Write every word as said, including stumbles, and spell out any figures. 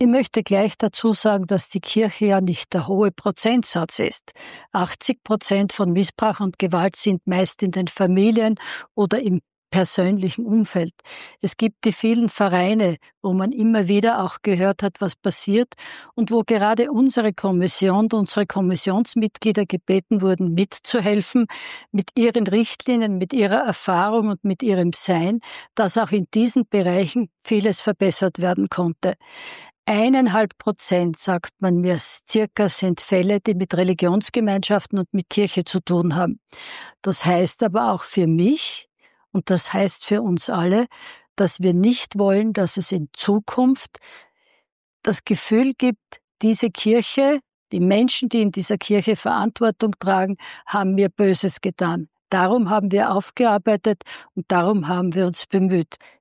Ich möchte gleich dazu sagen, dass die Kirche ja nicht der hohe Prozentsatz ist. achtzig Prozent von Missbrauch und Gewalt sind meist in den Familien oder im persönlichen Umfeld. Es gibt die vielen Vereine, wo man immer wieder auch gehört hat, was passiert und wo gerade unsere Kommission und unsere Kommissionsmitglieder gebeten wurden, mitzuhelfen, mit ihren Richtlinien, mit ihrer Erfahrung und mit ihrem Sein, dass auch in diesen Bereichen vieles verbessert werden konnte. Eineinhalb Prozent, sagt man mir, circa sind Fälle, die mit Religionsgemeinschaften und mit Kirche zu tun haben. Das heißt aber auch für mich, und das heißt für uns alle, dass wir nicht wollen, dass es in Zukunft das Gefühl gibt, diese Kirche, die Menschen, die in dieser Kirche Verantwortung tragen, haben mir Böses getan. Darum haben wir aufgearbeitet und darum haben wir uns bemüht.